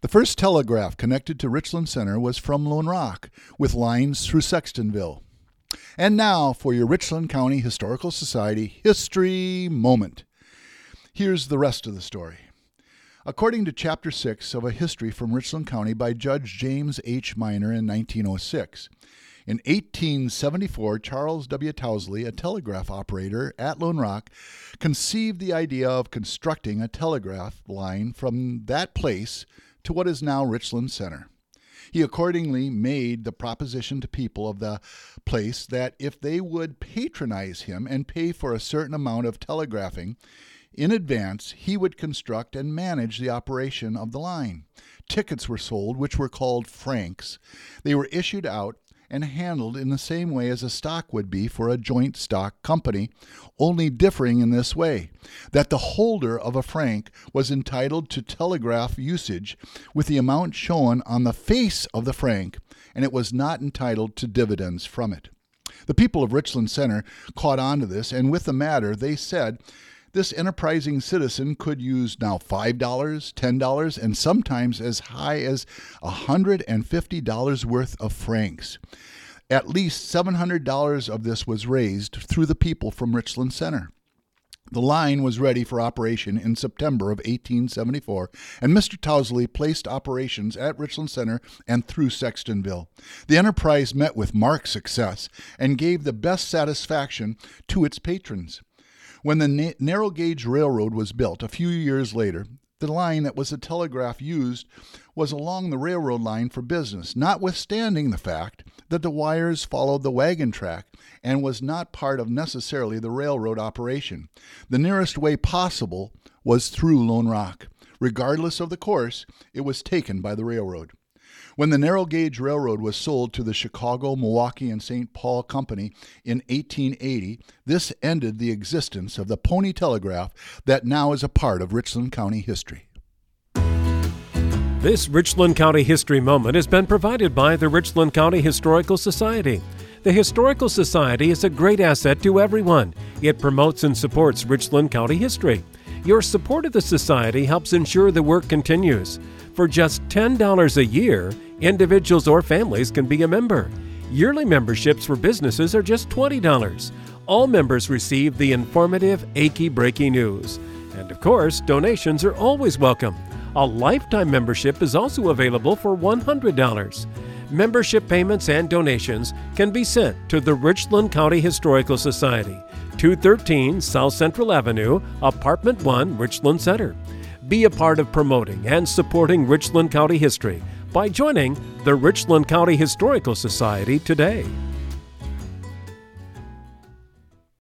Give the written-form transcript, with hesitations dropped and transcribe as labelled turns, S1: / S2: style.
S1: The first telegraph connected to Richland Center was from Lone Rock, with lines through Sextonville. And now for your Richland County Historical Society History Moment. Here's the rest of the story. According to Chapter 6 of A History from Richland County by Judge James H. Minor in 1906, in 1874, Charles W. Towsley, a telegraph operator at Lone Rock, conceived the idea of constructing a telegraph line from that place to what is now Richland Center. He accordingly made the proposition to people of the place that if they would patronize him and pay for a certain amount of telegraphing in advance, he would construct and manage the operation of the line. Tickets were sold, which were called francs. They were issued out and handled in the same way as a stock would be for a joint stock company, only differing in this way, that the holder of a franc was entitled to telegraph usage with the amount shown on the face of the franc, and it was not entitled to dividends from it. The people of Richland Center caught on to this, and with the matter, they said, this enterprising citizen could use now $5, $10, and sometimes as high as $150 worth of francs. At least $700 of this was raised through the people from Richland Center. The line was ready for operation in September of 1874, and Mr. Towsley placed operations at Richland Center and through Sextonville. The enterprise met with marked success and gave the best satisfaction to its patrons. When the narrow gauge railroad was built a few years later, the line that was the telegraph used was along the railroad line for business, notwithstanding the fact that the wires followed the wagon track and was not part of necessarily the railroad operation. The nearest way possible was through Lone Rock. Regardless of the course, it was taken by the railroad. When the narrow gauge railroad was sold to the Chicago, Milwaukee, and St. Paul Company in 1880, this ended the existence of the pony telegraph that now is a part of Richland County history.
S2: This Richland County History Moment has been provided by the Richland County Historical Society. The Historical Society is a great asset to everyone. It promotes and supports Richland County history. Your support of the Society helps ensure the work continues. For just $10 a year, individuals or families can be a member. Yearly memberships for businesses are just $20. All members receive the informative, achy-breaky news. And of course, donations are always welcome. A lifetime membership is also available for $100. Membership payments and donations can be sent to the Richland County Historical Society, 213 South Central Avenue, Apartment 1, Richland Center. Be a part of promoting and supporting Richland County history by joining the Richland County Historical Society today.